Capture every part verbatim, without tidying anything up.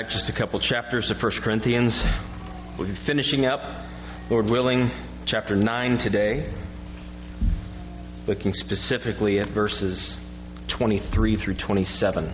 back just a couple chapters of First Corinthians. We'll be finishing up, Lord willing, chapter nine today, looking specifically at verses twenty-three through twenty-seven.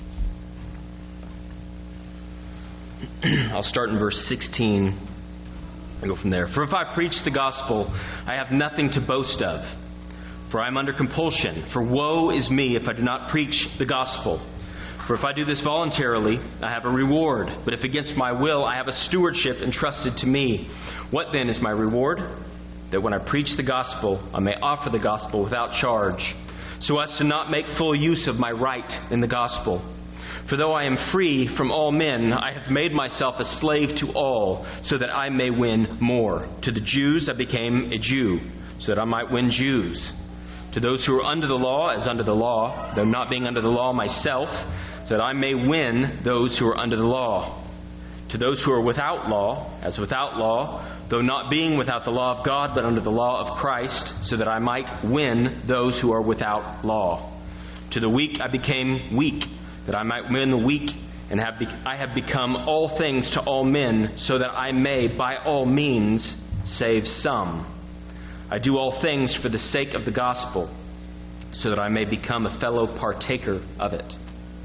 I'll start in verse sixteen and go from there. For if I preach the gospel, I have nothing to boast of, for I am under compulsion. For woe is me if I do not preach the gospel. For if I do this voluntarily, I have a reward. But if against my will, I have a stewardship entrusted to me. What then is my reward? That when I preach the gospel, I may offer the gospel without charge, so as to not make full use of my right in the gospel. For though I am free from all men, I have made myself a slave to all, so that I may win more. To the Jews I became a Jew, so that I might win Jews. To those who are under the law, as under the law, though not being under the law myself, so that I may win those who are under the law. To those who are without law, as without law, though not being without the law of God, but under the law of Christ, so that I might win those who are without law. To the weak I became weak, that I might win the weak, and have be- I have become all things to all men, so that I may by all means save some. I do all things for the sake of the gospel, so that I may become a fellow partaker of it.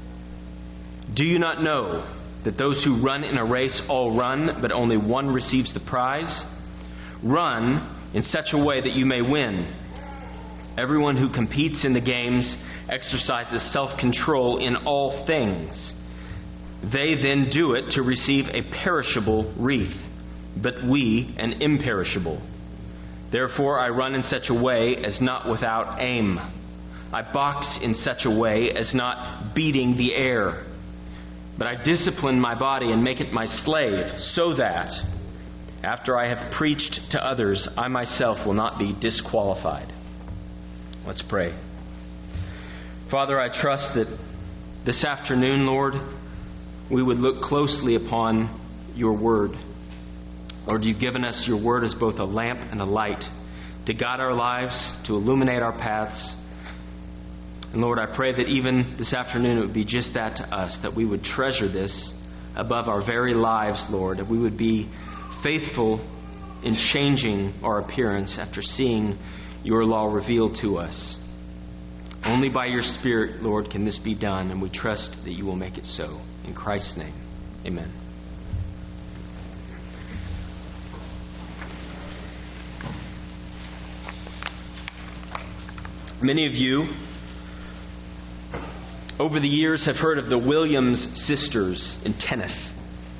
Do you not know that those who run in a race all run, but only one receives the prize? Run in such a way that you may win. Everyone who competes in the games exercises self-control in all things. They then do it to receive a perishable wreath, but we an imperishable. Therefore I run in such a way as not without aim. I box in such a way as not beating the air. But I discipline my body and make it my slave, so that, after I have preached to others, I myself will not be disqualified. Let's pray. Father, I trust that this afternoon, Lord, we would look closely upon your word. Lord, you've given us your word as both a lamp and a light to guide our lives, to illuminate our paths. And Lord, I pray that even this afternoon it would be just that to us, that we would treasure this above our very lives, Lord, that we would be faithful in changing our appearance after seeing your law revealed to us. Only by your Spirit, Lord, can this be done, and we trust that you will make it so. In Christ's name, amen. Many of you over the years have heard of the Williams sisters in tennis.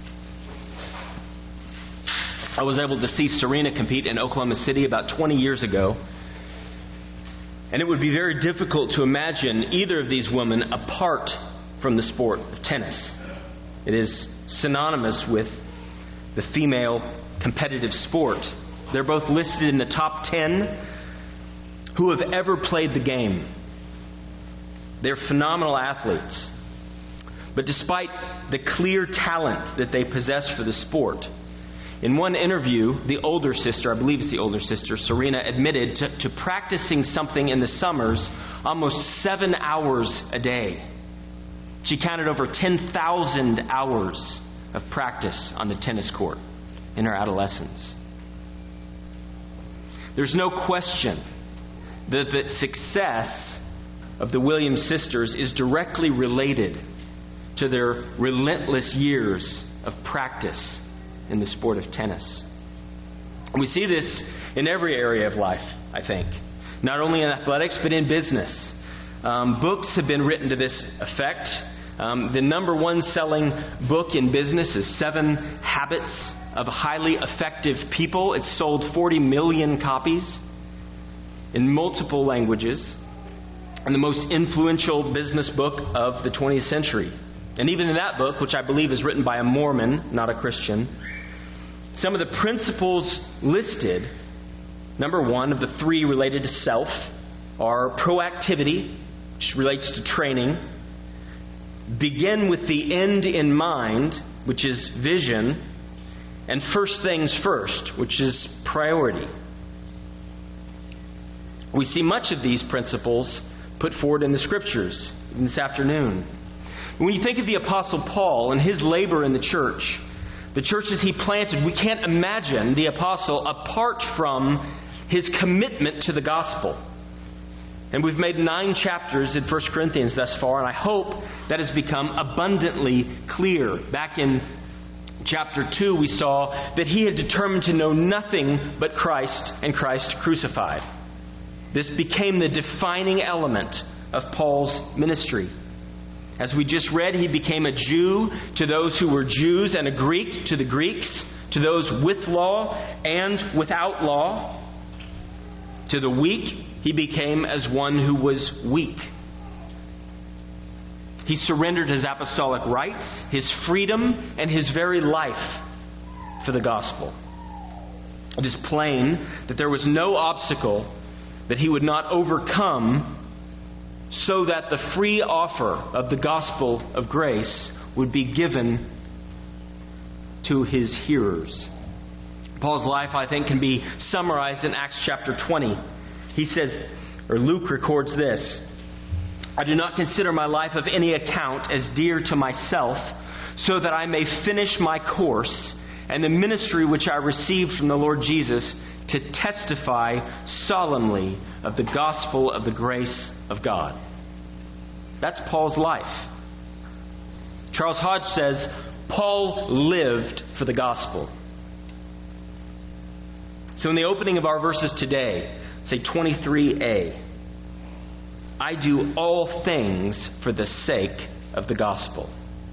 I was able to see Serena compete in Oklahoma City about twenty years ago. And it would be very difficult to imagine either of these women apart from the sport of tennis. It is synonymous with the female competitive sport. They're both listed in the top ten who have ever played the game. They're phenomenal athletes. But despite the clear talent that they possess for the sport, in one interview, the older sister, I believe it's the older sister, Serena, admitted to, to practicing something in the summers almost seven hours a day. She counted over ten thousand hours of practice on the tennis court in her adolescence. There's no question that the success of the Williams sisters is directly related to their relentless years of practice in the sport of tennis. We see this in every area of life, I think. Not only in athletics, but in business. Um, books have been written to this effect. Um, the number one selling book in business is Seven Habits of Highly Effective People. It's sold forty million copies in multiple languages, and the most influential business book of the twentieth century. And even in that book, which I believe is written by a Mormon, not a Christian, some of the principles listed, number one of the three related to self, are proactivity, which relates to training, begin with the end in mind, which is vision, and first things first, which is priority. We see much of these principles put forward in the Scriptures this afternoon. When you think of the Apostle Paul and his labor in the church, the churches he planted, we can't imagine the apostle apart from his commitment to the gospel. And we've made nine chapters in First Corinthians thus far, and I hope that has become abundantly clear. Back in chapter two, we saw that he had determined to know nothing but Christ and Christ crucified. This became the defining element of Paul's ministry. As we just read, he became a Jew to those who were Jews and a Greek to the Greeks, to those with law and without law. To the weak, he became as one who was weak. He surrendered his apostolic rights, his freedom, and his very life for the gospel. It is plain that there was no obstacle that he would not overcome so that the free offer of the gospel of grace would be given to his hearers. Paul's life, I think, can be summarized in Acts chapter twenty. He says, or Luke records this, "I do not consider my life of any account as dear to myself, so that I may finish my course and the ministry which I received from the Lord Jesus, to testify solemnly of the gospel of the grace of God." That's Paul's life. Charles Hodge says, Paul lived for the gospel. So in the opening of our verses today, say twenty-three a, I do all things for the sake of the gospel.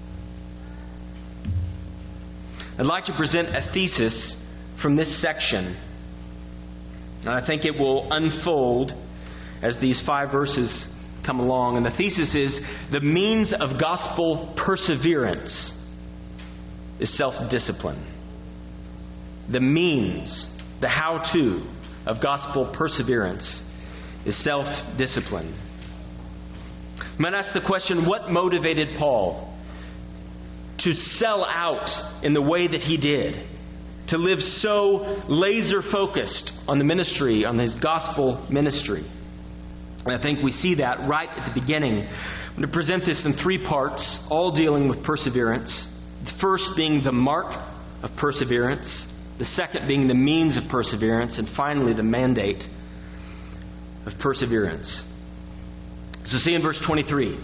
I'd like to present a thesis from this section. And I think it will unfold as these five verses come along. And the thesis is, the means of gospel perseverance is self-discipline. The means, the how-to of gospel perseverance is self-discipline. I might ask the question, what motivated Paul to sell out in the way that he did? To live so laser-focused on the ministry, on his gospel ministry. And I think we see that right at the beginning. I'm going to present this in three parts, all dealing with perseverance. The first being the mark of perseverance. The second being the means of perseverance. And finally, the mandate of perseverance. So see in verse twenty-three.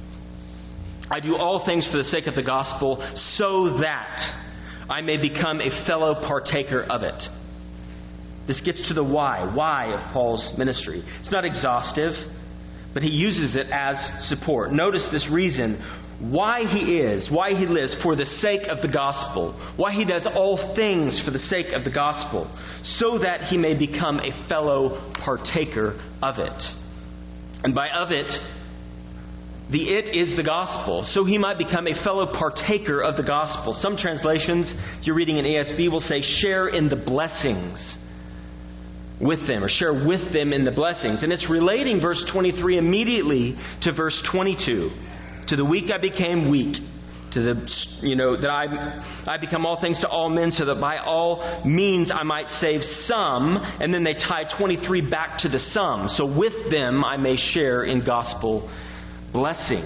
I do all things for the sake of the gospel, so that I may become a fellow partaker of it. This gets to the why. Why of Paul's ministry. It's not exhaustive, but he uses it as support. Notice this reason why he is, why he lives for the sake of the gospel. Why he does all things for the sake of the gospel. So that he may become a fellow partaker of it. And by of it, the it is the gospel. So he might become a fellow partaker of the gospel. Some translations, if you're reading in E S V, will say share in the blessings with them, or share with them in the blessings. And it's relating verse twenty-three immediately to verse twenty-two. To the weak I became weak. To the, you know, that I I become all things to all men, so that by all means I might save some. And then they tie twenty-three back to the some. So with them I may share in gospel blessing.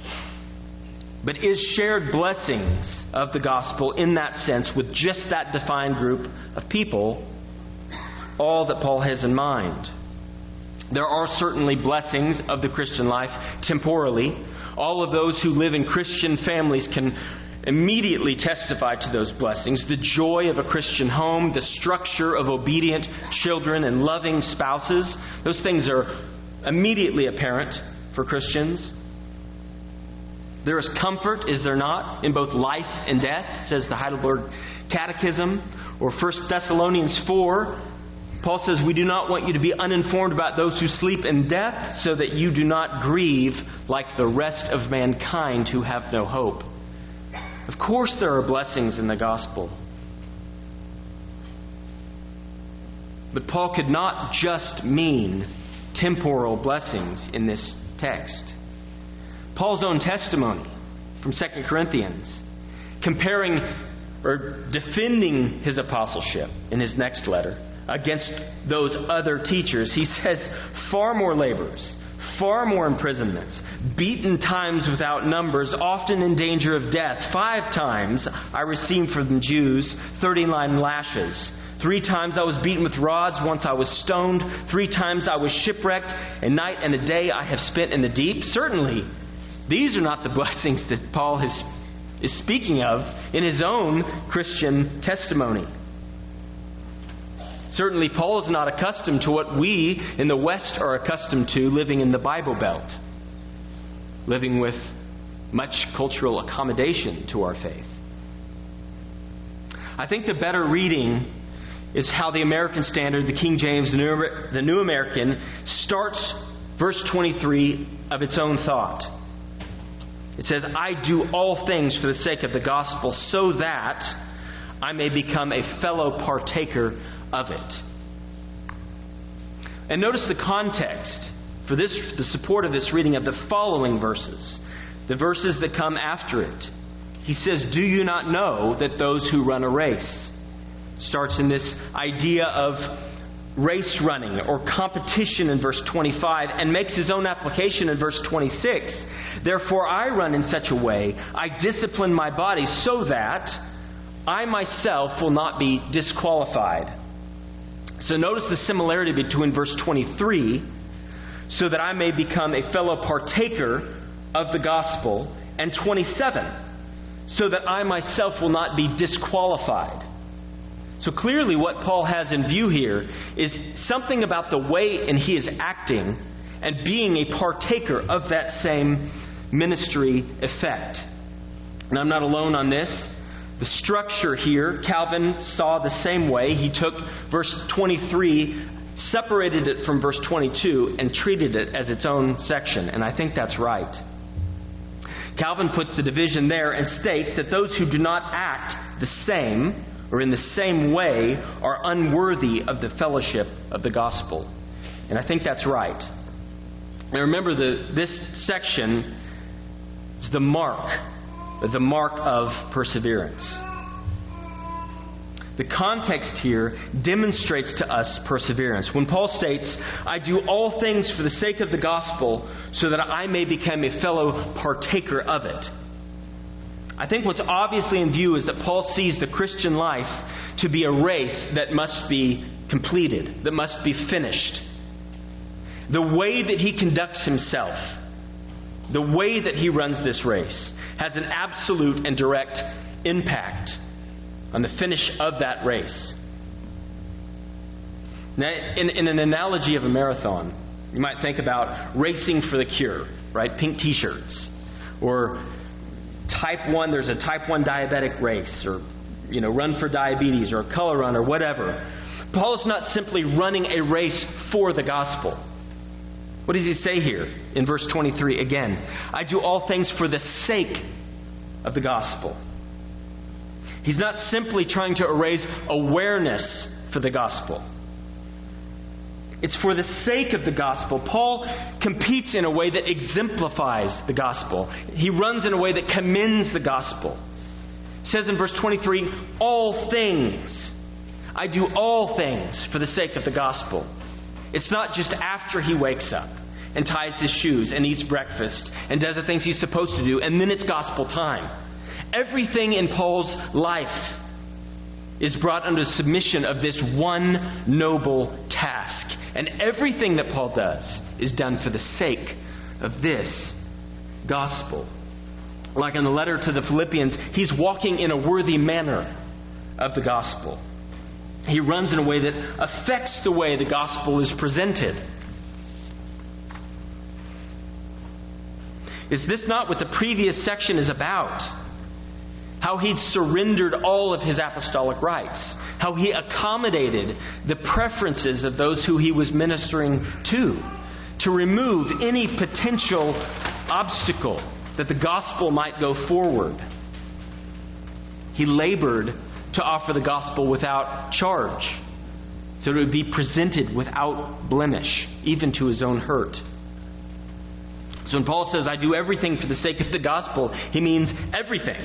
But is shared blessings of the gospel in that sense with just that defined group of people all that Paul has in mind? There are certainly blessings of the Christian life temporally. All of those who live in Christian families can immediately testify to those blessings. The joy of a Christian home, the structure of obedient children and loving spouses. Those things are immediately apparent for Christians. There is comfort, is there not, in both life and death, says the Heidelberg Catechism. Or First Thessalonians four, Paul says, we do not want you to be uninformed about those who sleep in death, so that you do not grieve like the rest of mankind who have no hope. Of course there are blessings in the gospel. But Paul could not just mean temporal blessings in this text. Paul's own testimony from Second Corinthians, comparing or defending his apostleship in his next letter against those other teachers, he says, far more labors, far more imprisonments, beaten times without numbers, often in danger of death. Five times I received from the Jews thirty-nine lashes. Three times I was beaten with rods. Once I was stoned. Three times I was shipwrecked. A night and a day I have spent in the deep. Certainly, these are not the blessings that Paul is, is speaking of in his own Christian testimony. Certainly, Paul is not accustomed to what we in the West are accustomed to living in the Bible Belt, living with much cultural accommodation to our faith. I think the better reading is how the American Standard, the King James, the New, the New American, starts verse twenty-three of its own thought. It says, I do all things for the sake of the gospel, so that I may become a fellow partaker of it. And notice the context for this, the support of this reading of the following verses, the verses that come after it. He says, do you not know that those who run a race? Starts in this idea of race running or competition in verse twenty-five and makes his own application in verse twenty-six. Therefore I run in such a way, I discipline my body so that I myself will not be disqualified. So notice the similarity between verse twenty-three, so that I may become a fellow partaker of the gospel, and twenty-seven, so that I myself will not be disqualified. So clearly what Paul has in view here is something about the way and he is acting and being a partaker of that same ministry effect. And I'm not alone on this. The structure here, Calvin saw the same way. He took verse twenty-three, separated it from verse twenty-two, and treated it as its own section. And I think that's right. Calvin puts the division there and states that those who do not act the same or in the same way are unworthy of the fellowship of the gospel. And I think that's right. Now remember, the, this section is the mark, the mark of perseverance. The context here demonstrates to us perseverance. When Paul states, I do all things for the sake of the gospel so that I may become a fellow partaker of it. I think what's obviously in view is that Paul sees the Christian life to be a race that must be completed, that must be finished. The way that he conducts himself, the way that he runs this race, has an absolute and direct impact on the finish of that race. Now, in, in an analogy of a marathon, you might think about racing for the cure, right? Pink t-shirts. Or type one, there's a type one diabetic race, or, you know, run for diabetes, or a color run, or whatever. Paul is not simply running a race for the gospel. What does he say here in verse twenty-three again? I do all things for the sake of the gospel. He's not simply trying to raise awareness for the gospel. It's for the sake of the gospel. Paul competes in a way that exemplifies the gospel. He runs in a way that commends the gospel. It says in verse twenty-three, all things. I do all things for the sake of the gospel. It's not just after he wakes up and ties his shoes and eats breakfast and does the things he's supposed to do, and then it's gospel time. Everything in Paul's life is brought under submission of this one noble task. And everything that Paul does is done for the sake of this gospel. Like in the letter to the Philippians, he's walking in a worthy manner of the gospel. He runs in a way that affects the way the gospel is presented. Is this not what the previous section is about? How he'd surrendered all of his apostolic rights. How he accommodated the preferences of those who he was ministering to. To remove any potential obstacle that the gospel might go forward. He labored to offer the gospel without charge, so it would be presented without blemish, even to his own hurt. So when Paul says, I do everything for the sake of the gospel, he means everything.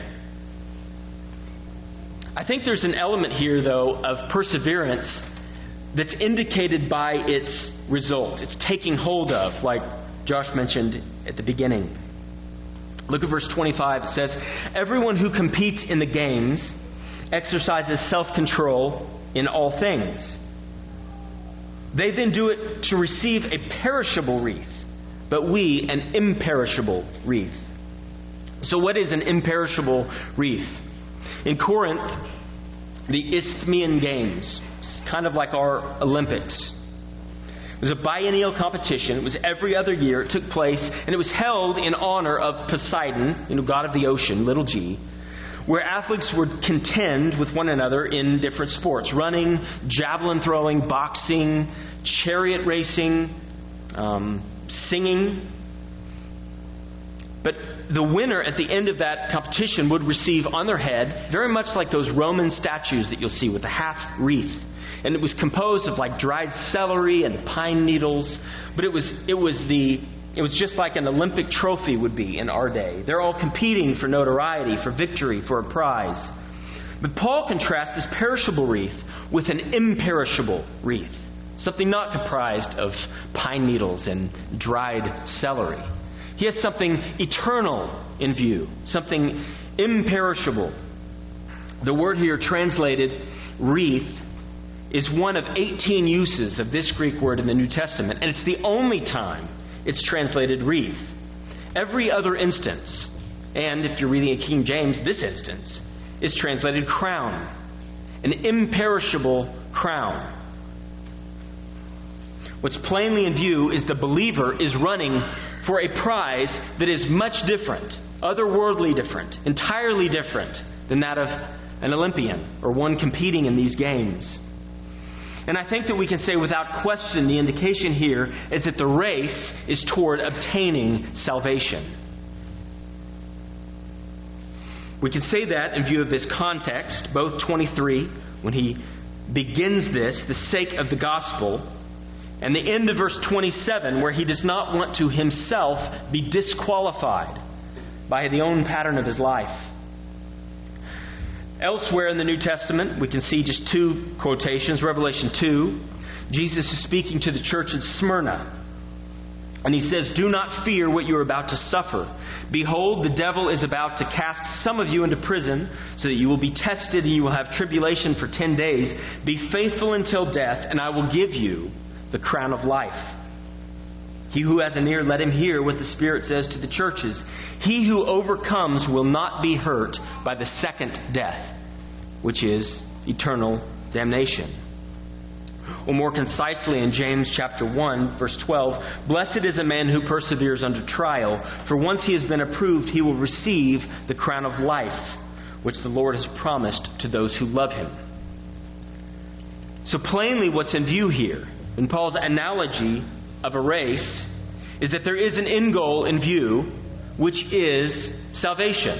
I think there's an element here, though, of perseverance that's indicated by its result. It's taking hold of, like Josh mentioned at the beginning. Look at verse twenty-five. It says, "Everyone who competes in the games exercises self-control in all things. They then do it to receive a perishable wreath, but we an imperishable wreath." So what is an imperishable wreath? In Corinth, the Isthmian Games, it's kind of like our Olympics. It was a biennial competition. It was every other year. It took place, and it was held in honor of Poseidon, you know, god of the ocean, little g, where athletes would contend with one another in different sports: running, javelin throwing, boxing, chariot racing, um, singing. But the winner at the end of that competition would receive on their head, very much like those Roman statues that you'll see with the half wreath. And it was composed of like dried celery and pine needles. But it was it was the it was just like an Olympic trophy would be in our day. They're all competing for notoriety, for victory, for a prize. But Paul contrasts this perishable wreath with an imperishable wreath, something not comprised of pine needles and dried celery. He has something eternal in view, something imperishable. The word here translated wreath is one of eighteen uses of this Greek word in the New Testament, and it's the only time it's translated wreath. Every other instance, and if you're reading a King James, this instance, is translated crown, an imperishable crown. What's plainly in view is the believer is running for a prize that is much different, otherworldly different, entirely different than that of an Olympian or one competing in these games. And I think that we can say without question the indication here is that the race is toward obtaining salvation. We can say that in view of this context, both twenty-three, when he begins this, the sake of the gospel, and the end of verse twenty-seven, where he does not want to himself be disqualified by the own pattern of his life. Elsewhere in the New Testament, we can see just two quotations. Revelation two, Jesus is speaking to the church at Smyrna. And he says, "Do not fear what you are about to suffer. Behold, the devil is about to cast some of you into prison, so that you will be tested and you will have tribulation for ten days. Be faithful until death, and I will give you the crown of life. He who has an ear, let him hear what the Spirit says to the churches. He who overcomes will not be hurt by the second death," which is eternal damnation. Or more concisely in James chapter one, verse twelve, "Blessed is a man who perseveres under trial, for once he has been approved, he will receive the crown of life, which the Lord has promised to those who love him." So plainly what's in view here, in Paul's analogy of a race, is that there is an end goal in view, which is salvation.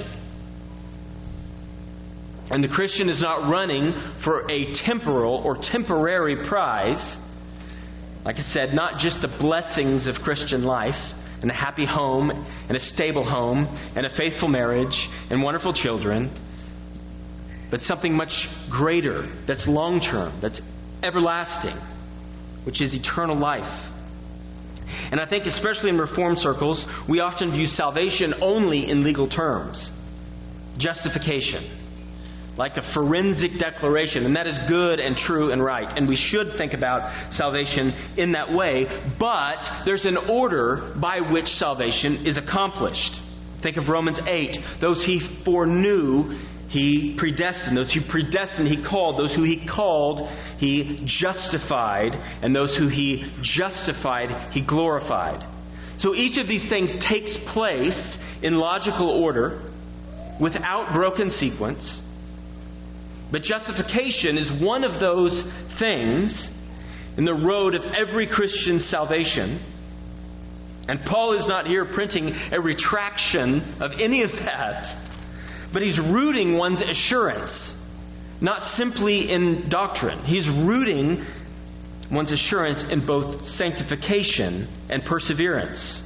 And the Christian is not running for a temporal or temporary prize. Like I said, not just the blessings of Christian life, and a happy home, and a stable home, and a faithful marriage, and wonderful children, but something much greater, that's long-term, that's everlasting, which is eternal life. And I think especially in Reformed circles, we often view salvation only in legal terms. Justification. Like a forensic declaration. And that is good and true and right. And we should think about salvation in that way. But there's an order by which salvation is accomplished. Think of Romans eight. Those he foreknew, he predestined. Those who predestined, he called. Those who he called, he justified. And those who he justified, he glorified. So each of these things takes place in logical order, without broken sequence. But justification is one of those things in the road of every Christian's salvation. And Paul is not here printing a retraction of any of that. But he's rooting one's assurance, not simply in doctrine. He's rooting one's assurance in both sanctification and perseverance.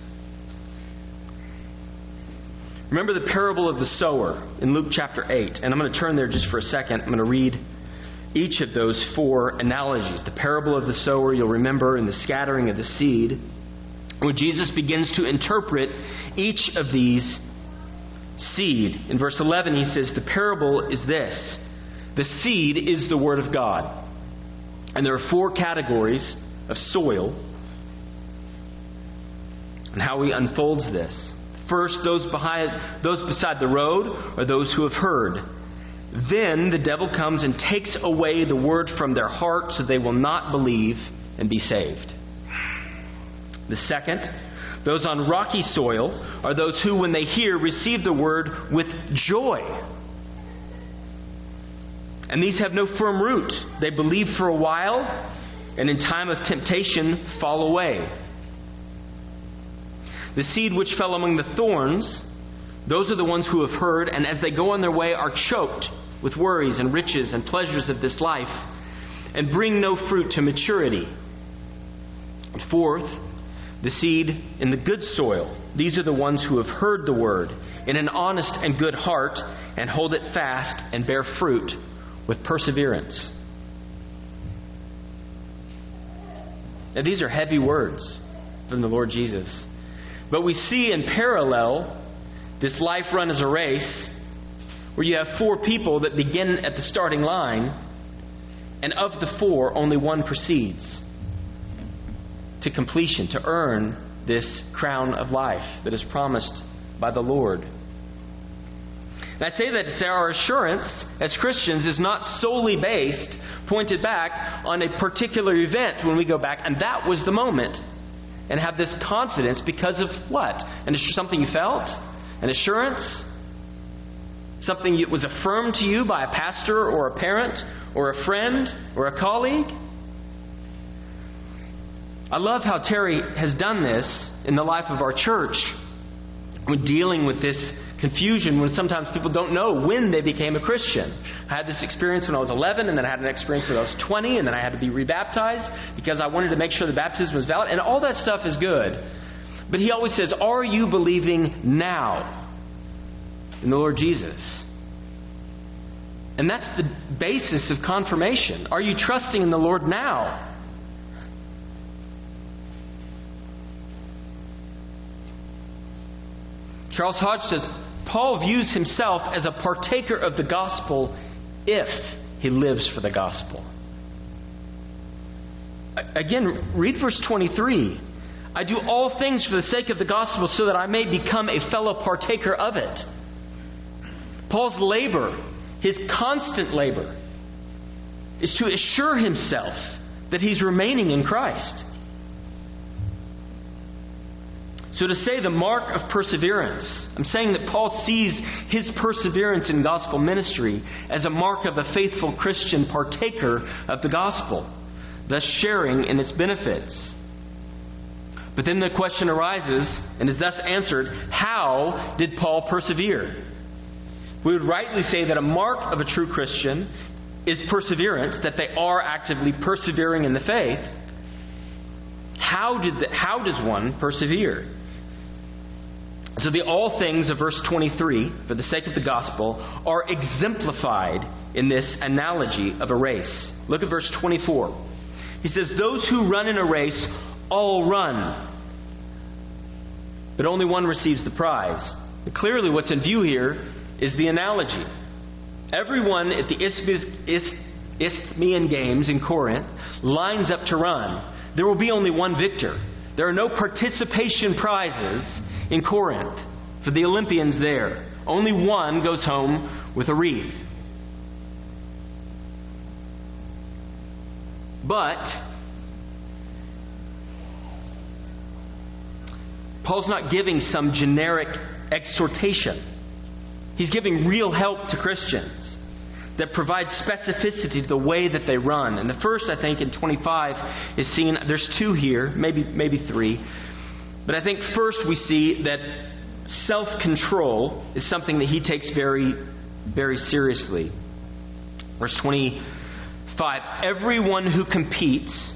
Remember the parable of the sower in Luke chapter eight. And I'm going to turn there just for a second. I'm going to read each of those four analogies. The parable of the sower, you'll remember, in the scattering of the seed. where Jesus begins to interpret each of these seed. In verse eleven, he says, the parable is this. The seed is the Word of God. And there are four categories of soil and how he unfolds this. First, those behind, those beside the road are those who have heard. Then the devil comes and takes away the word from their heart so they will not believe and be saved. The second, those on rocky soil are those who, when they hear, receive the word with joy. And these have no firm root. They believe for a while, and in time of temptation fall away. The seed which fell among the thorns, those are the ones who have heard, and as they go on their way are choked with worries and riches and pleasures of this life, and bring no fruit to maturity. And fourth, the seed in the good soil. These are the ones who have heard the word in an honest and good heart, and hold it fast and bear fruit with perseverance. Now, these are heavy words from the Lord Jesus. But we see in parallel this life run as a race where you have four people that begin at the starting line, and of the four, only one proceeds to completion, to earn this crown of life that is promised by the Lord. And I say that to say our assurance as Christians is not solely based, pointed back on a particular event when we go back, and that was the moment. And have this confidence because of what? And something you felt? An assurance? Something that was affirmed to you by a pastor or a parent or a friend or a colleague? I love how Terry has done this in the life of our church when dealing with this confusion when sometimes people don't know when they became a Christian. I had this experience when I was eleven, and then I had an experience when I was twenty, and then I had to be rebaptized because I wanted to make sure the baptism was valid, and all that stuff is good. But he always says, are you believing now in the Lord Jesus? And that's the basis of confirmation. Are you trusting in the Lord now? Charles Hodge says, Paul views himself as a partaker of the gospel if he lives for the gospel. Again, read verse twenty-three. I do all things for the sake of the gospel so that I may become a fellow partaker of it. Paul's labor, his constant labor, is to assure himself that he's remaining in Christ. So to say the mark of perseverance, I'm saying that Paul sees his perseverance in gospel ministry as a mark of a faithful Christian partaker of the gospel, thus sharing in its benefits. But then the question arises, and is thus answered, how did Paul persevere? We would rightly say that a mark of a true Christian is perseverance, that they are actively persevering in the faith. How did the, how does one persevere? So the all things of verse twenty-three, for the sake of the gospel, are exemplified in this analogy of a race. Look at verse twenty-four. He says, those who run in a race all run, but only one receives the prize. And clearly what's in view here is the analogy. Everyone at the Isthmian Games in Corinth lines up to run. There will be only one victor. There are no participation prizes in Corinth for the Olympians there. Only one goes home with a wreath. But Paul's not giving some generic exhortation. He's giving real help to Christians that provides specificity to the way that they run. And the first, I think, in twenty-five is seen. There's two here, maybe maybe three. But I think first we see that self-control is something that he takes very, very seriously. Verse twenty-five, everyone who competes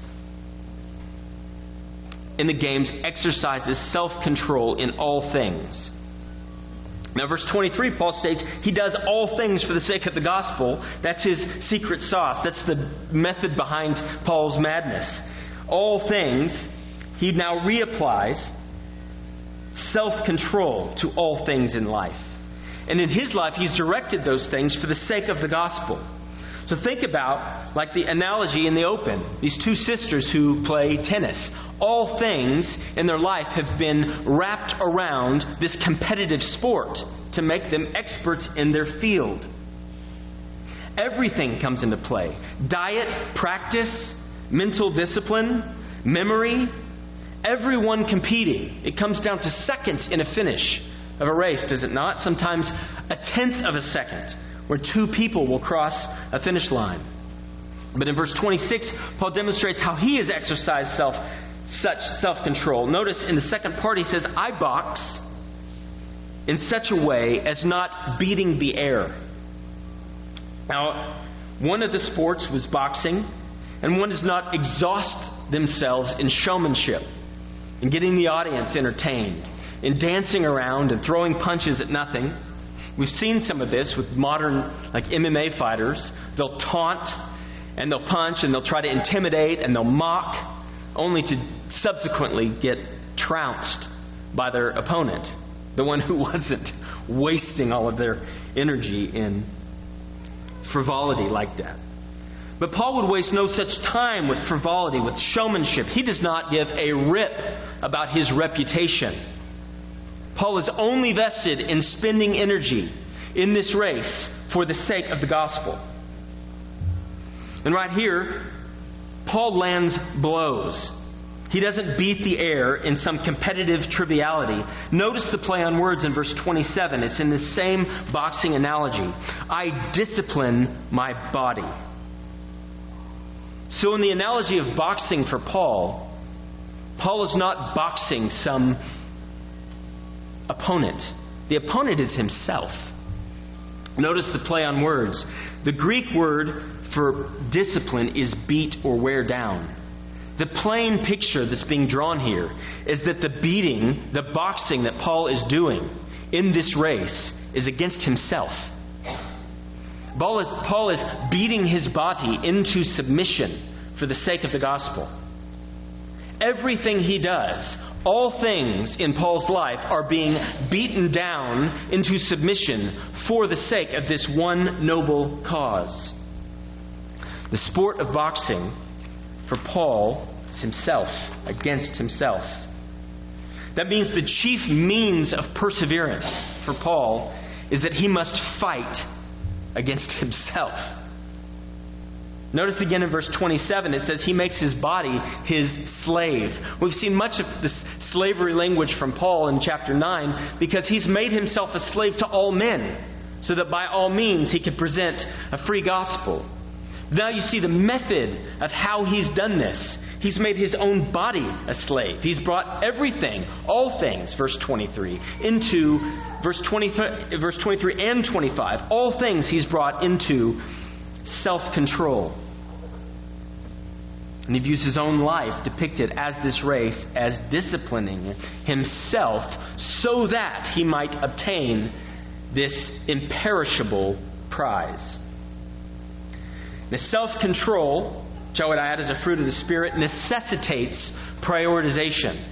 in the games exercises self-control in all things. Now, verse twenty-three, Paul states he does all things for the sake of the gospel. That's his secret sauce. That's the method behind Paul's madness. All things he now reapplies self-control to all things in life. And in his life, he's directed those things for the sake of the gospel. So think about, like the analogy in the open, these two sisters who play tennis. All things in their life have been wrapped around this competitive sport to make them experts in their field. Everything comes into play. Diet, practice, mental discipline, memory, everyone competing. It comes down to seconds in a finish of a race, does it not? Sometimes a tenth of a second, where two people will cross a finish line. But in verse twenty-six, Paul demonstrates how he has exercised self, such self-control. Notice in the second part he says, I box in such a way as not beating the air. Now, one of the sports was boxing, and one does not exhaust themselves in showmanship, in getting the audience entertained, in dancing around and throwing punches at nothing. We've seen some of this with modern, like M M A fighters. They'll taunt, and they'll punch, and they'll try to intimidate, and they'll mock, only to subsequently get trounced by their opponent, the one who wasn't wasting all of their energy in frivolity like that. But Paul would waste no such time with frivolity, with showmanship. He does not give a rip about his reputation. Paul is only vested in spending energy in this race for the sake of the gospel. And right here, Paul lands blows. He doesn't beat the air in some competitive triviality. Notice the play on words in verse twenty-seven. It's in the same boxing analogy. I discipline my body. So in the analogy of boxing for Paul, Paul is not boxing some opponent. The opponent is himself. Notice the play on words. The Greek word for discipline is beat or wear down. The plain picture that's being drawn here is that the beating, the boxing that Paul is doing in this race is against himself. Paul is, Paul is beating his body into submission for the sake of the gospel. Everything he does, all things in Paul's life are being beaten down into submission for the sake of this one noble cause. The sport of boxing for Paul is himself, against himself. That means the chief means of perseverance for Paul is that he must fight against himself. Notice again in verse twenty-seven, it says he makes his body his slave. We've seen much of this slavery language from Paul in chapter nine because he's made himself a slave to all men so that by all means he could present a free gospel. Now you see the method of how he's done this. He's made his own body a slave. He's brought everything, all things, verse twenty-three, into verse twenty-three, verse twenty-three and twenty-five. All things he's brought into self-control. And he views his own life depicted as this race as disciplining himself so that he might obtain this imperishable prize. The self-control, which I would add as a fruit of the Spirit, necessitates prioritization.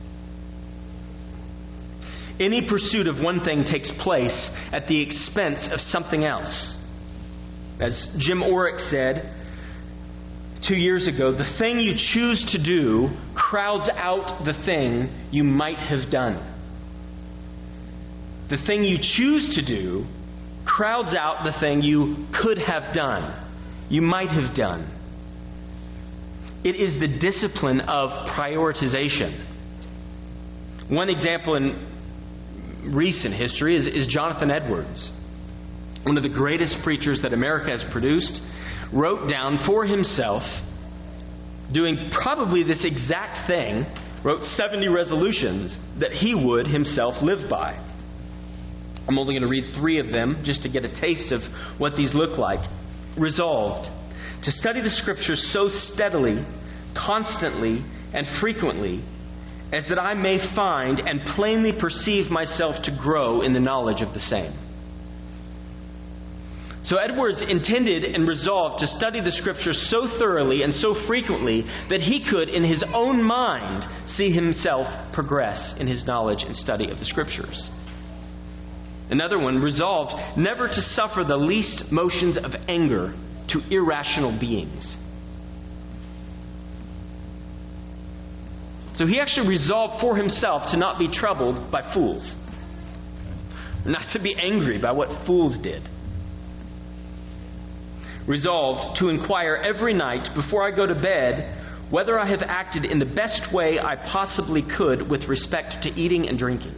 Any pursuit of one thing takes place at the expense of something else. As Jim Orrick said two years ago, the thing you choose to do crowds out the thing you might have done. The thing you choose to do crowds out the thing you could have done. You might have done. It is the discipline of prioritization. One example in recent history is, is Jonathan Edwards. One of the greatest preachers that America has produced, wrote down for himself, doing probably this exact thing, wrote seventy resolutions that he would himself live by. I'm only going to read three of them just to get a taste of what these look like. Resolved to study the Scriptures so steadily, constantly, and frequently as that I may find and plainly perceive myself to grow in the knowledge of the same. So Edwards intended and resolved to study the Scriptures so thoroughly and so frequently that he could, in his own mind, see himself progress in his knowledge and study of the Scriptures. Another one resolved never to suffer the least motions of anger to irrational beings. So he actually resolved for himself to not be troubled by fools, not to be angry by what fools did. Resolved to inquire every night before I go to bed whether I have acted in the best way I possibly could with respect to eating and drinking.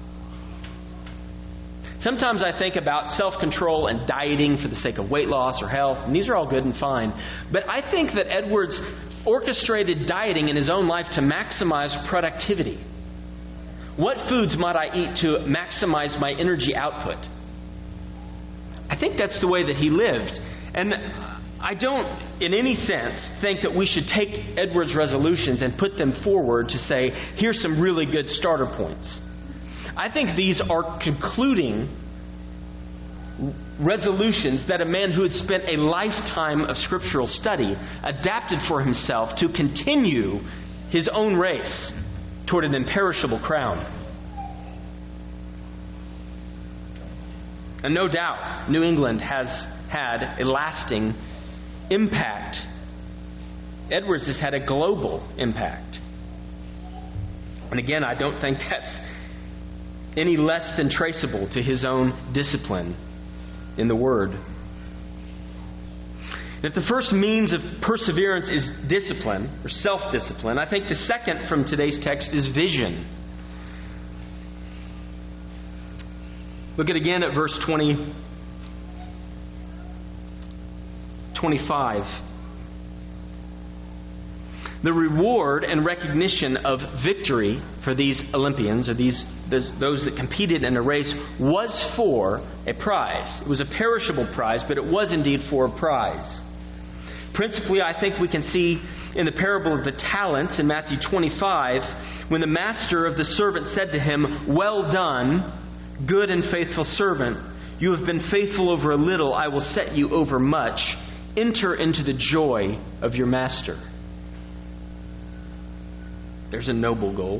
Sometimes I think about self-control and dieting for the sake of weight loss or health, and these are all good and fine. But I think that Edwards orchestrated dieting in his own life to maximize productivity. What foods might I eat to maximize my energy output? I think that's the way that he lived. And I don't, in any sense, think that we should take Edwards' resolutions and put them forward to say, here's some really good starter points. I think these are concluding resolutions that a man who had spent a lifetime of scriptural study adapted for himself to continue his own race toward an imperishable crown. And no doubt, New England has had a lasting impact. Edwards has had a global impact. And again, I don't think that's any less than traceable to his own discipline in the Word. And if the first means of perseverance is discipline, or self-discipline, I think the second from today's text is vision. Look at again at verse twenty, twenty-five. The reward and recognition of victory for these Olympians, or these those that competed in a race, was for a prize. It was a perishable prize, but it was indeed for a prize. Principally, I think we can see in the parable of the talents in Matthew twenty-five, when the master of the servant said to him, "Well done, good and faithful servant. You have been faithful over a little. I will set you over much. Enter into the joy of your master." There's a noble goal.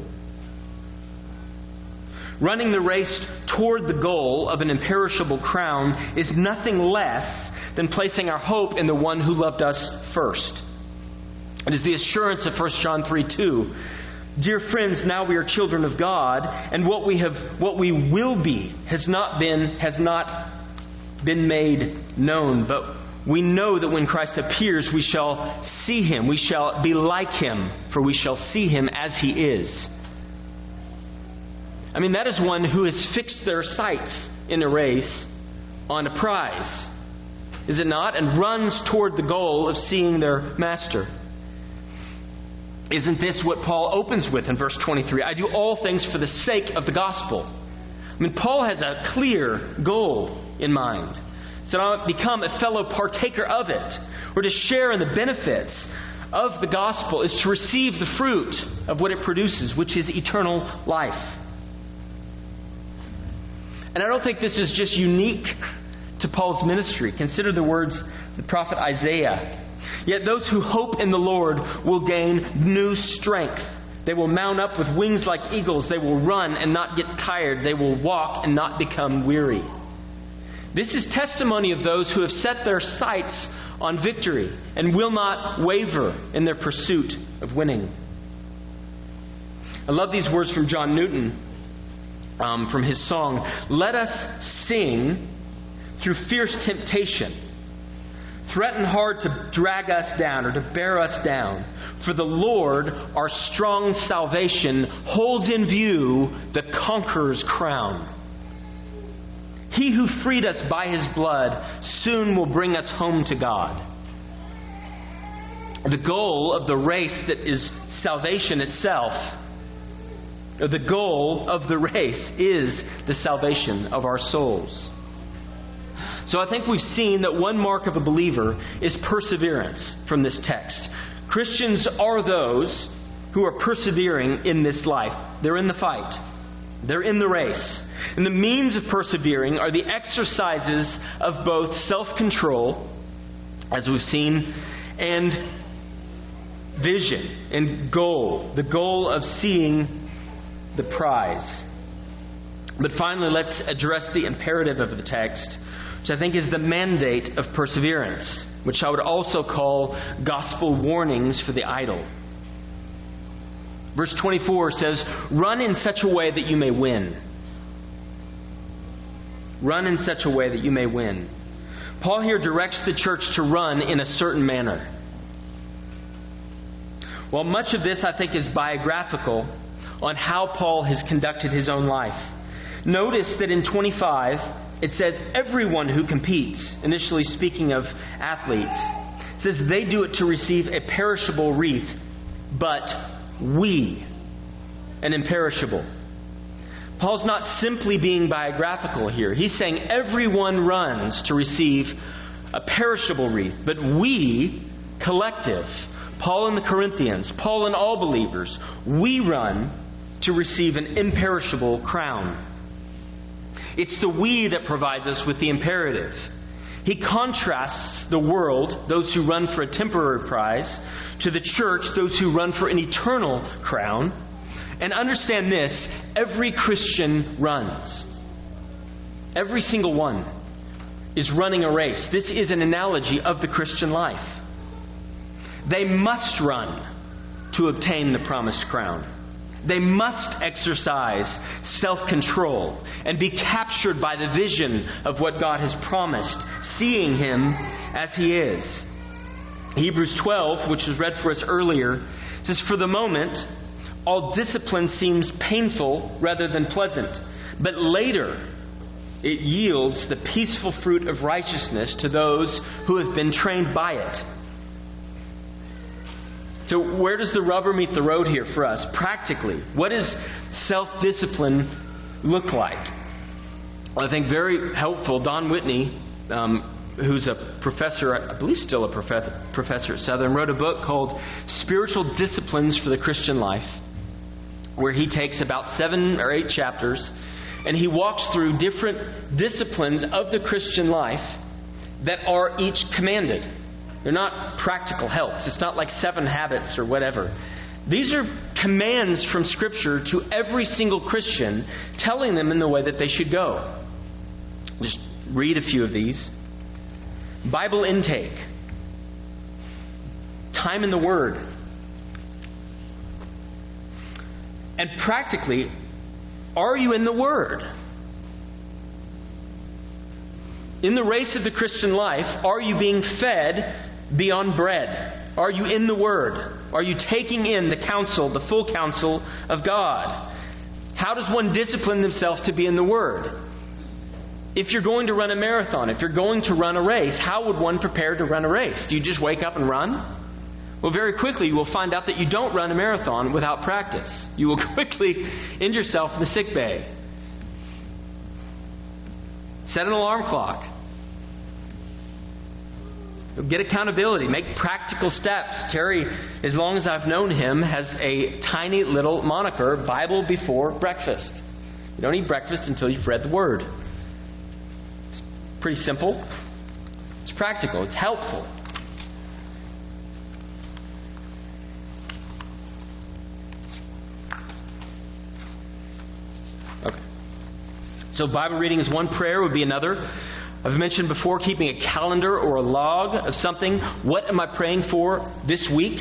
Running the race toward the goal of an imperishable crown is nothing less than placing our hope in the one who loved us first. It is the assurance of First John three two. Dear friends, now we are children of God, and what we have, what we will be, has not been, has not been made known. But we know that when Christ appears, we shall see Him. We shall be like Him, for we shall see Him as He is. I mean, that is one who has fixed their sights in a race on a prize, is it not? And runs toward the goal of seeing their master. Isn't this what Paul opens with in verse twenty-three? I do all things for the sake of the gospel. I mean, Paul has a clear goal in mind. So I become a fellow partaker of it, or to share in the benefits of the gospel is to receive the fruit of what it produces, which is eternal life. And I don't think this is just unique to Paul's ministry. Consider the words of the prophet Isaiah. Yet those who hope in the Lord will gain new strength. They will mount up with wings like eagles. They will run and not get tired. They will walk and not become weary. This is testimony of those who have set their sights on victory and will not waver in their pursuit of winning. I love these words from John Newton, um, from his song, "Let us sing through fierce temptation, threaten hard to drag us down or to bear us down. For the Lord, our strong salvation, holds in view the conqueror's crown. He who freed us by His blood soon will bring us home to God." The goal of the race that is salvation itself, or the goal of the race is the salvation of our souls. So I think we've seen that one mark of a believer is perseverance from this text. Christians are those who are persevering in this life. They're in the fight. They're in the race. And the means of persevering are the exercises of both self-control, as we've seen, and vision and goal. The goal of seeing the prize. But finally, let's address the imperative of the text, which I think is the mandate of perseverance, which I would also call gospel warnings for the idle. Verse twenty-four says, "Run in such a way that you may win." Run in such a way that you may win. Paul here directs the church to run in a certain manner. While much of this, I think, is biographical on how Paul has conducted his own life. Notice that in twenty-five, it says, everyone who competes, initially speaking of athletes, says they do it to receive a perishable wreath, but we, an imperishable. Paul's not simply being biographical here. He's saying everyone runs to receive a perishable wreath, but we, collective, Paul and the Corinthians, Paul and all believers, we run to receive an imperishable crown. It's the we that provides us with the imperative. He contrasts the world, those who run for a temporary prize, to the church, those who run for an eternal crown. And understand this, every Christian runs. Every single one is running a race. This is an analogy of the Christian life. They must run to obtain the promised crown. They must exercise self-control and be captured by the vision of what God has promised, seeing Him as He is. Hebrews twelve, which was read for us earlier, says, "For the moment, all discipline seems painful rather than pleasant, but later it yields the peaceful fruit of righteousness to those who have been trained by it." So where does the rubber meet the road here for us? Practically, what does self-discipline look like? Well, I think very helpful, Don Whitney, um, who's a professor, I believe still a prof- professor at Southern, wrote a book called Spiritual Disciplines for the Christian Life, where he takes about seven or eight chapters and he walks through different disciplines of the Christian life that are each commanded. They're not practical helps. It's not like seven habits or whatever. These are commands from Scripture to every single Christian, telling them in the way that they should go. Just read a few of these. Bible intake. Time in the Word. And practically, are you in the Word? In the race of the Christian life, are you being fed beyond bread? Are you in the Word? Are you taking in the counsel, the full counsel of God? How does one discipline themselves to be in the Word? If you're going to run a marathon, if you're going to run a race, how would one prepare to run a race? Do you just wake up and run? Well, very quickly you will find out that you don't run a marathon without practice. You will quickly end yourself in the sick bay. Set an alarm clock. Get accountability. Make practical steps. Terry, as long as I've known him, has a tiny little moniker, Bible before breakfast. You don't eat breakfast until you've read the Word. It's pretty simple. It's practical. It's helpful. Okay. So Bible reading is one, prayer would be another. I've mentioned before keeping a calendar or a log of something. What am I praying for this week?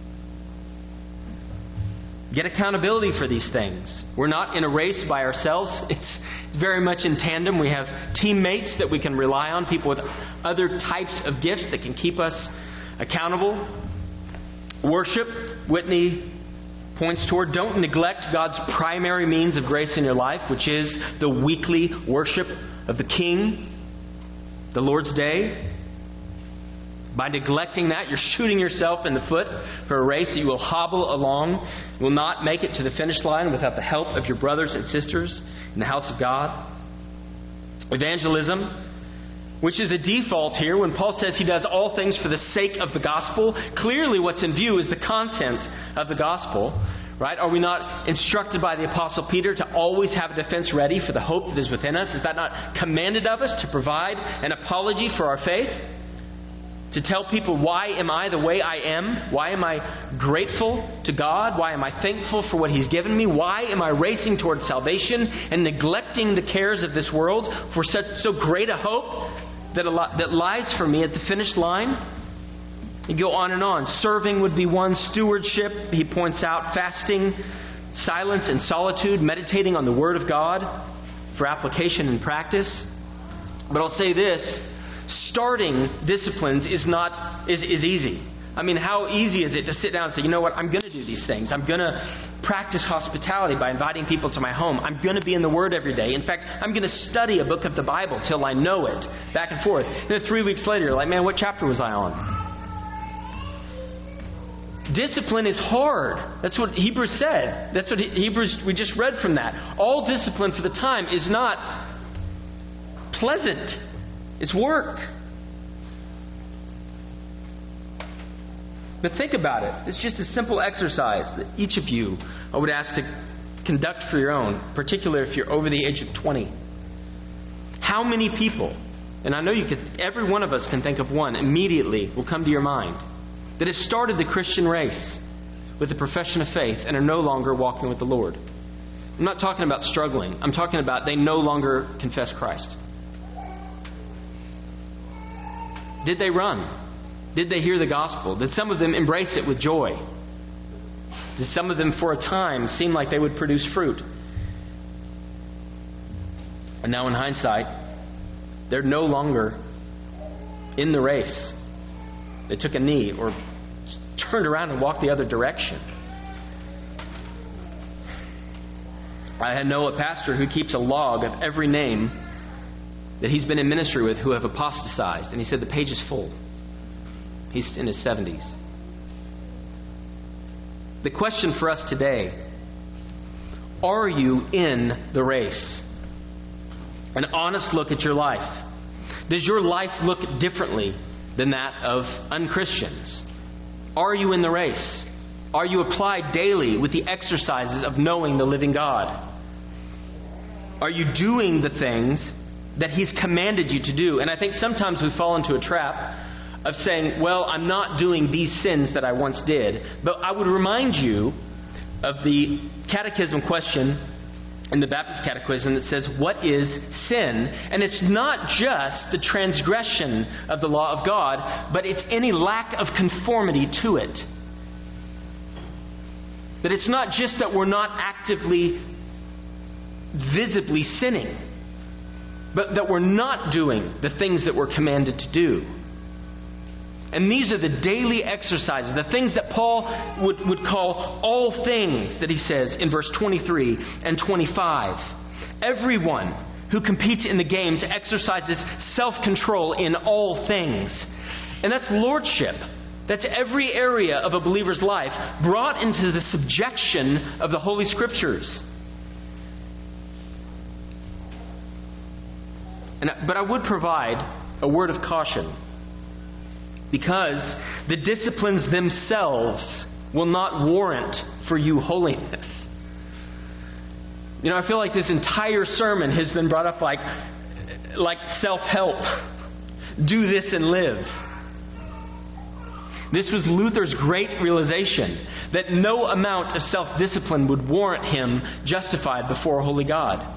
Get accountability for these things. We're not in a race by ourselves. It's very much in tandem. We have teammates that we can rely on, people with other types of gifts that can keep us accountable. Worship, Whitney points toward, don't neglect God's primary means of grace in your life, which is the weekly worship of the King, the Lord's Day. By neglecting that, you're shooting yourself in the foot for a race that you will hobble along. You will not make it to the finish line without the help of your brothers and sisters in the house of God. Evangelism, which is a default here when Paul says he does all things for the sake of the gospel. Clearly what's in view is the content of the gospel. Right? Are we not instructed by the Apostle Peter to always have a defense ready for the hope that is within us? Is that not commanded of us to provide an apology for our faith? To tell people, why am I the way I am? Why am I grateful to God? Why am I thankful for what He's given me? Why am I racing towards salvation and neglecting the cares of this world for such so great a hope that, a lot, that lies for me at the finish line? You go on and on. Serving would be one. Stewardship, he points out. Fasting, silence and solitude. Meditating on the Word of God for application and practice. But I'll say this. Starting disciplines is not is, is easy. I mean, how easy is it to sit down and say, you know what, I'm going to do these things. I'm going to practice hospitality by inviting people to my home. I'm going to be in the Word every day. In fact, I'm going to study a book of the Bible till I know it, back and forth. And then three weeks later, you're like, man, what chapter was I on? Discipline is hard. That's what Hebrews said. That's what Hebrews, we just read from that. All discipline for the time is not pleasant. It's work. But think about it. It's just a simple exercise that each of you I would ask to conduct for your own, particularly if you're over the age of twenty. How many people, and I know you could, every one of us can think of one immediately will come to your mind, that have started the Christian race with the profession of faith and are no longer walking with the Lord. I'm not talking about struggling. I'm talking about they no longer confess Christ. Did they run? Did they hear the gospel? Did some of them embrace it with joy? Did some of them for a time seem like they would produce fruit? And now in hindsight, they're no longer in the race. They took a knee or turned around and walked the other direction. I know a pastor who keeps a log of every name that he's been in ministry with who have apostatized. And he said the page is full. He's in his seventies. The question for us today, are you in the race? An honest look at your life. Does your life look differently than that of unchristians? Are you in the race? Are you applied daily with the exercises of knowing the living God? Are you doing the things that He's commanded you to do? And I think sometimes we fall into a trap of saying, well, I'm not doing these sins that I once did. But I would remind you of the catechism question in the Baptist Catechism that says, what is sin? And it's not just the transgression of the law of God, but it's any lack of conformity to it. That it's not just that we're not actively, visibly sinning, but that we're not doing the things that we're commanded to do. And these are the daily exercises, the things that Paul would, would call all things, that he says in verse twenty-three and twenty-five. Everyone who competes in the games exercises self-control in all things. And that's lordship. That's every area of a believer's life brought into the subjection of the Holy Scriptures. And, but I would provide a word of caution, because the disciplines themselves will not warrant for you holiness. You know, I feel like this entire sermon has been brought up like, like self-help. Do this and live. This was Luther's great realization, that no amount of self-discipline would warrant him justified before a holy God.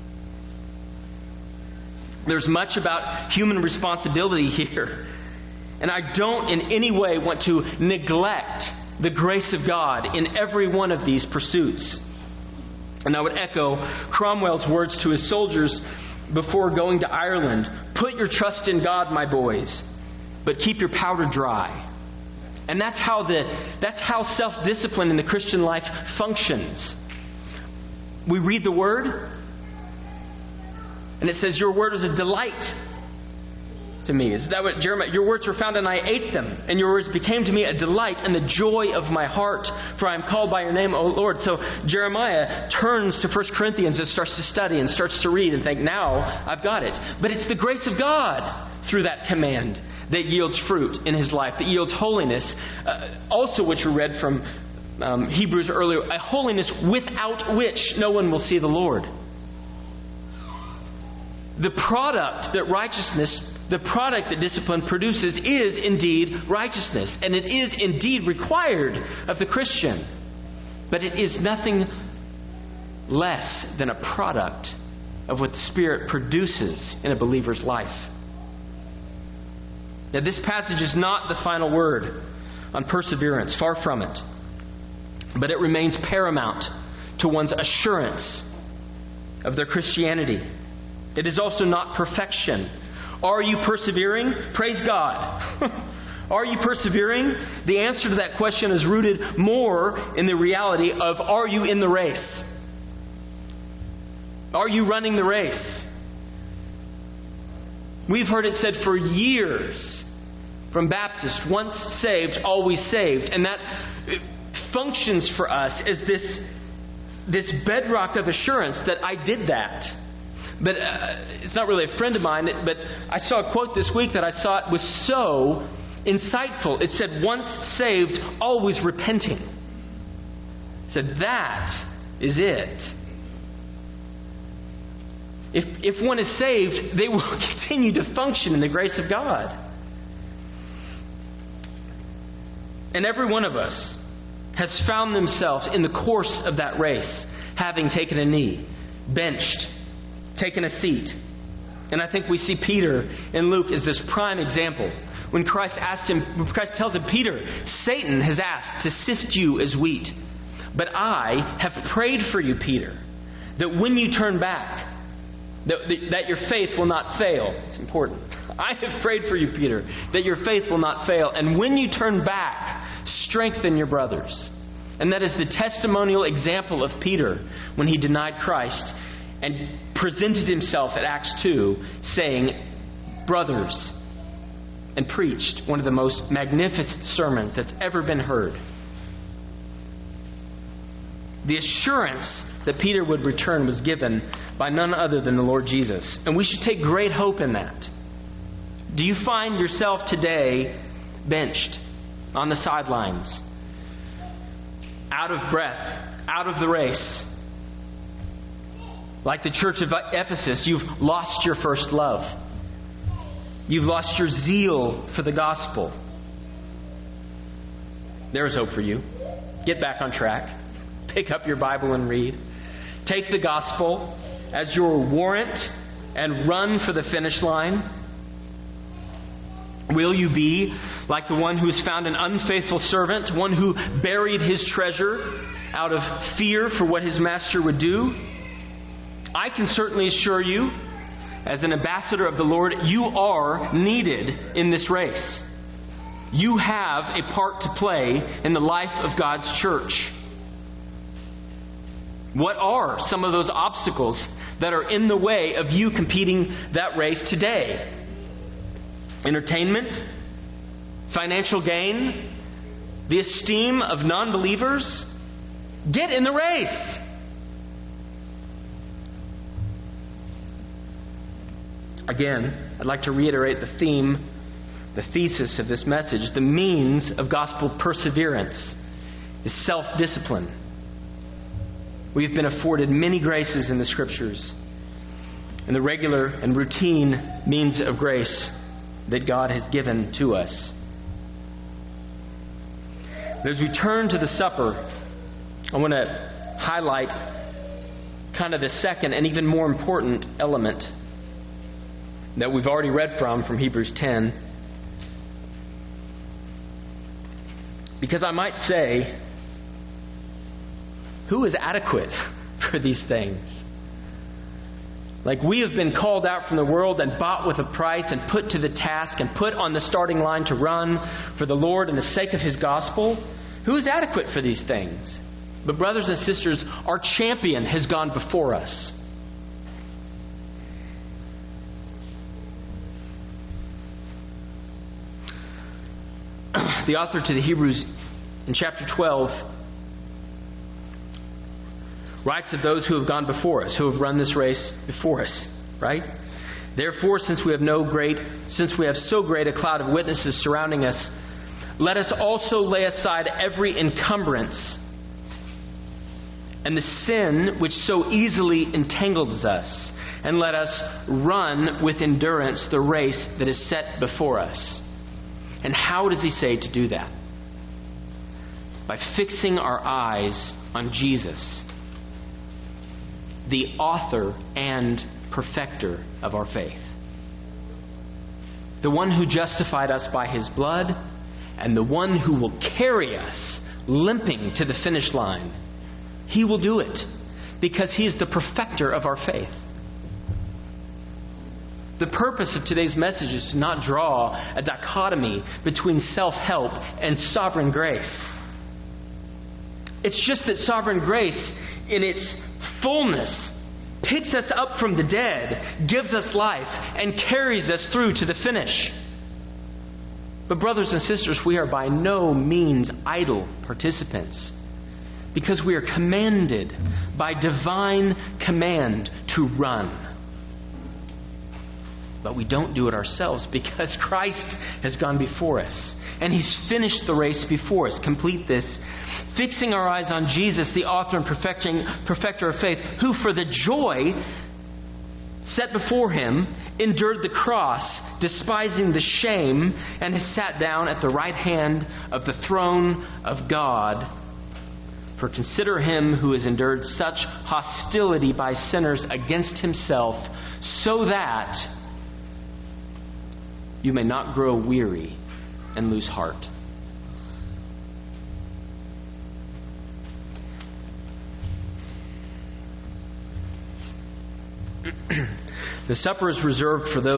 There's much about human responsibility here. And I don't in any way want to neglect the grace of God in every one of these pursuits. And I would echo Cromwell's words to his soldiers before going to Ireland. Put your trust in God, my boys, but keep your powder dry. And that's how the that's how self-discipline in the Christian life functions. We read the Word, and it says, your word is a delight to me. Is that what Jeremiah? Your words were found and I ate them, and your words became to me a delight and the joy of my heart, for I am called by your name, O Lord. So Jeremiah turns to First Corinthians and starts to study and starts to read and think, now I've got it. But it's the grace of God through that command that yields fruit in his life, that yields holiness. Uh, also, which we read from um, Hebrews earlier, a holiness without which no one will see the Lord. The product that righteousness, the product that discipline produces is indeed righteousness. And it is indeed required of the Christian. But it is nothing less than a product of what the Spirit produces in a believer's life. Now, this passage is not the final word on perseverance, far from it. But it remains paramount to one's assurance of their Christianity. It is also not perfection. Are you persevering? Praise God. Are you persevering? The answer to that question is rooted more in the reality of, are you in the race? Are you running the race? We've heard it said for years from Baptists, once saved, always saved. And that functions for us as this, this bedrock of assurance that I did that. But uh, it's not really a friend of mine, but I saw a quote this week that I thought was so insightful. It said, once saved, always repenting. It said, that is it. If, if one is saved, they will continue to function in the grace of God. And every one of us has found themselves in the course of that race, having taken a knee, benched, taken a seat. And I think we see Peter in Luke as this prime example. When Christ asked him, when Christ tells him, Peter, Satan has asked to sift you as wheat. But I have prayed for you, Peter, that when you turn back, that, that your faith will not fail. It's important. I have prayed for you, Peter, that your faith will not fail. And when you turn back, strengthen your brothers. And that is the testimonial example of Peter when he denied Christ and presented himself at Acts two, saying, brothers, and preached one of the most magnificent sermons that's ever been heard. The assurance that Peter would return was given by none other than the Lord Jesus. And we should take great hope in that. Do you find yourself today benched on the sidelines, out of breath, out of the race? Like the church of Ephesus, you've lost your first love. You've lost your zeal for the gospel. There is hope for you. Get back on track. Pick up your Bible and read. Take the gospel as your warrant and run for the finish line. Will you be like the one who has found an unfaithful servant, one who buried his treasure out of fear for what his master would do? I can certainly assure you, as an ambassador of the Lord, you are needed in this race. You have a part to play in the life of God's church. What are some of those obstacles that are in the way of you competing that race today? Entertainment? Financial gain? The esteem of non-believers? Get in the race! Again, I'd like to reiterate the theme, the thesis of this message. The means of gospel perseverance is self-discipline. We have been afforded many graces in the Scriptures, and the regular and routine means of grace that God has given to us. But as we turn to the supper, I want to highlight kind of the second and even more important element that we've already read from, from Hebrews ten. Because I might say, who is adequate for these things? Like, we have been called out from the world and bought with a price and put to the task and put on the starting line to run for the Lord and the sake of His gospel. Who is adequate for these things? But brothers and sisters, our champion has gone before us. The author to the Hebrews in chapter twelve writes of those who have gone before us, who have run this race before us, right? Therefore, since we have no great, since we have so great a cloud of witnesses surrounding us, let us also lay aside every encumbrance and the sin which so easily entangles us, and let us run with endurance the race that is set before us. And how does he say to do that? By fixing our eyes on Jesus, the author and perfecter of our faith. The one who justified us by his blood, and the one who will carry us limping to the finish line. He will do it because he is the perfecter of our faith. The purpose of today's message is to not draw a dichotomy between self-help and sovereign grace. It's just that sovereign grace, in its fullness, picks us up from the dead, gives us life, and carries us through to the finish. But brothers and sisters, we are by no means idle participants, because we are commanded by divine command to run. But we don't do it ourselves because Christ has gone before us. And he's finished the race before us. Complete this. Fixing our eyes on Jesus, the author and perfecting, perfecter of faith, who for the joy set before him endured the cross, despising the shame, and has sat down at the right hand of the throne of God. For consider him who has endured such hostility by sinners against himself, so that you may not grow weary and lose heart. The supper is reserved for those